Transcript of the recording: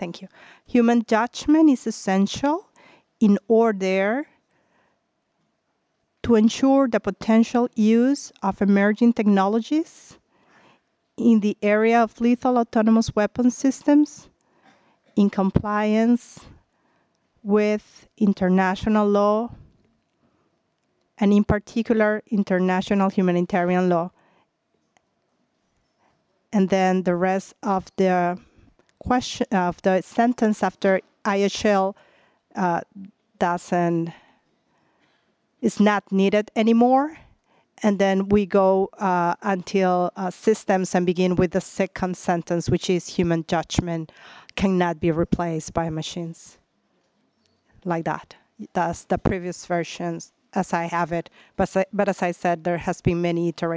Thank you. Human judgment is essential in order to ensure the potential use of emerging technologies in the area of lethal autonomous weapon systems in compliance with international law, and in particular, international humanitarian law. And then the rest of the question of the sentence after IHL is not needed anymore. And then we go until systems and begin with the second sentence, which is human judgment cannot be replaced by machines. Like that. That's the previous versions as I have it. But as I said, there has been many iterations.